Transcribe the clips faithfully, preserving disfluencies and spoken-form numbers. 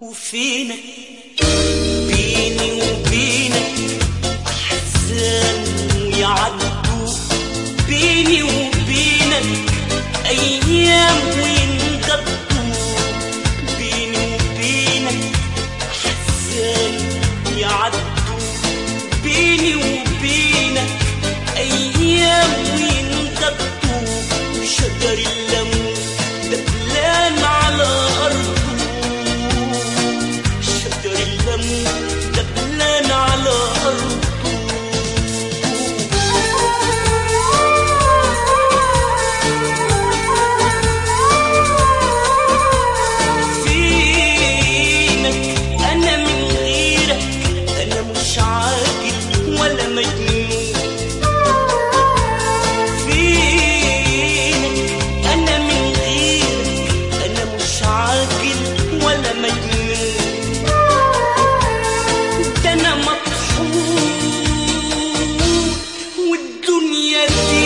وفينك بيني وبينك أحزان ويعدوا، بيني وبينك أيام وينقضوا، بيني وبينك أحزان ويعدوا، بيني وبينك أيام وينقضوا، وشجر الليمون دبلان على أرضه، شجر الليمون دبلان على أرضه. فينك أنا من غيرك أنا مش عاقل ولا مجنون، فينك أنا من غيرك أنا مش عاقل ولا مجنون، ده أنا مطحون والدنيا دي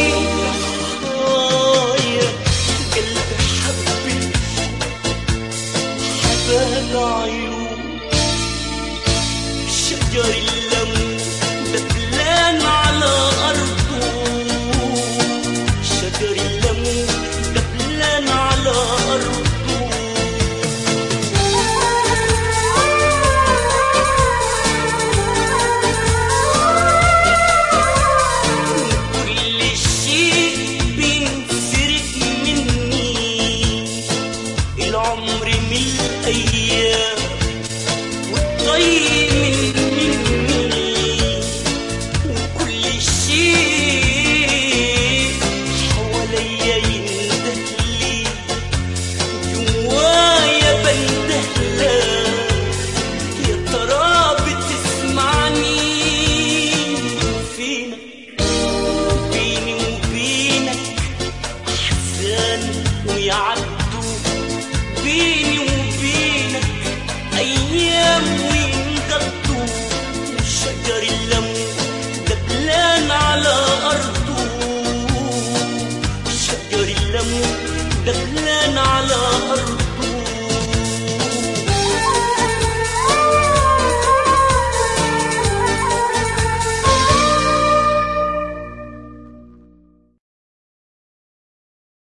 رخايا، قلبي حبك حبال عيون، شجر الليمون دبلان على أرضه، شجر الليمون دبلان على أرضه. كل شيء بينسرق مني، العمر من الأيام والطيب من مني، وكل شيء حواليا يندهلي، جوايا بندهلك، يا ترى بتسمعني؟ فينك بيني وبينك أحزان ويعدوا،